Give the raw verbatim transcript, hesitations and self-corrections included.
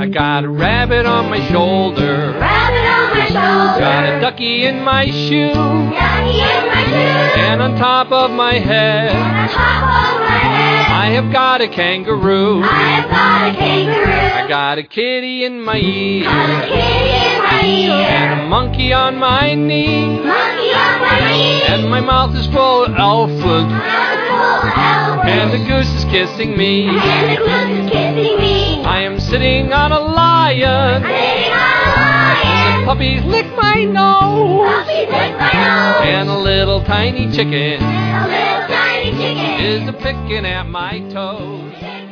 I got a rabbit on my shoulder. Rabbit on my shoulder. Got a ducky in my shoe. Ducky in my shoe. And on top of my head, And on top of my head, I have got a kangaroo. I have got a kangaroo. I got a kitty in my ear. Got a kitty in my ear. And a monkey on my knee. Monkey on my knee. And my mouth is full of elephant. And And the goose is kissing me. And the goose is kissing me. I am sitting on a lion. Sitting on a lion. Puppies lick my nose. Puppies lick my nose. And a little tiny chicken And a little tiny chicken is a picking at my toes.